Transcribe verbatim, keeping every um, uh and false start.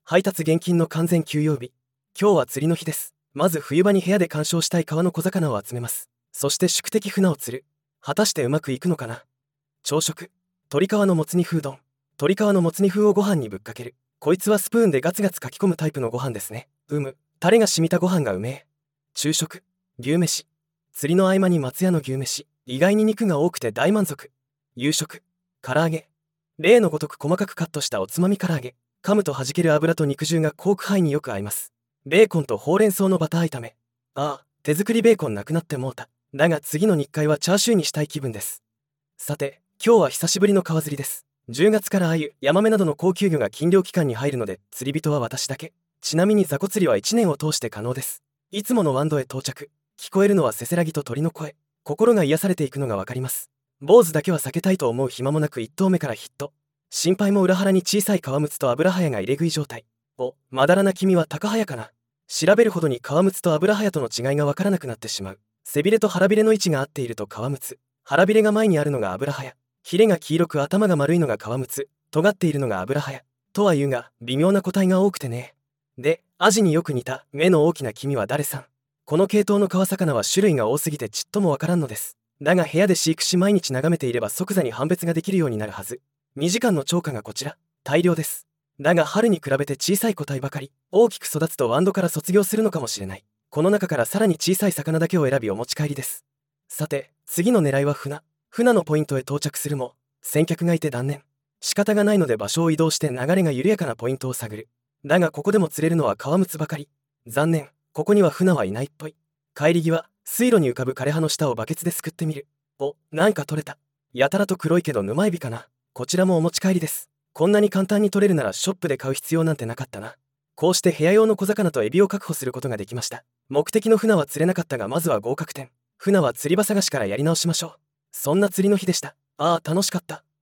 配達現金の完全休養日。今日は釣りの日です。まず冬場に部屋で鑑賞したい川の小魚を集めます。そして宿敵船を釣る。果たしてうまくいくのかな。朝食。鶏皮のもつ煮風丼。鶏皮のもつ煮風をご飯にぶっかける。こいつはスプーンでガツガツかき込むタイプのご飯ですね。うむ。タレが染みたご飯がうめえ。昼食。牛飯。釣りの合間に松屋の牛飯。意外に肉が多くて大満足。夕食。唐揚げ。例のごとく細かくカットしたおつまみ唐揚げ。噛むと弾ける油と肉汁がコークハイによく合います。ベーコンとほうれん草のバター炒め。ああ、手作りベーコンなくなってもうた。だが次の日課はチャーシューにしたい気分です。さて、今日は久しぶりの川釣りです。じゅうがつから鮎、ヤマメなどの高級魚が禁漁期間に入るので、釣り人は私だけ。ちなみに雑魚釣りはいちねんを通して可能です。いつものワンドへ到着。聞こえるのはせせらぎと鳥の声。心が癒されていくのがわかります。坊主だけは避けたいと思う暇もなくいっとうめからヒット。心配も裏腹に小さい川ムツと油ハヤが入れ食い状態。お、まだらな君は高ハヤかな。調べるほどに川ムツと油ハヤとの違いがわからなくなってしまう。背びれと腹びれの位置が合っていると川ムツ。腹びれが前にあるのが油ハヤ。ヒレが黄色く頭が丸いのが川ムツ。尖っているのが油ハヤ。とは言うが、微妙な個体が多くてね。で、アジによく似た目の大きな君は誰さん。この系統の川魚は種類が多すぎてちっともわからんのです。だが部屋で飼育し毎日眺めていれば即座に判別ができるようになるはず。にじかんの超過がこちら。大量です。だが春に比べて小さい個体ばかり。大きく育つとワンドから卒業するのかもしれない。この中からさらに小さい魚だけを選びお持ち帰りです。さて、次の狙いは船。船のポイントへ到着するも先客がいて断念。仕方がないので場所を移動して流れが緩やかなポイントを探る。だがここでも釣れるのは川ムツばかり。残念、ここには船はいないっぽい。帰り際、水路に浮かぶ枯葉の下をバケツですくってみる。お、なんか取れた。やたらと黒いけど沼エビかな。こちらもお持ち帰りです。こんなに簡単に取れるならショップで買う必要なんてなかったな。こうして部屋用の小魚とエビを確保することができました。目的の船は釣れなかったがまずは合格点。船は釣り場探しからやり直しましょう。そんな釣りの日でした。ああ、楽しかった。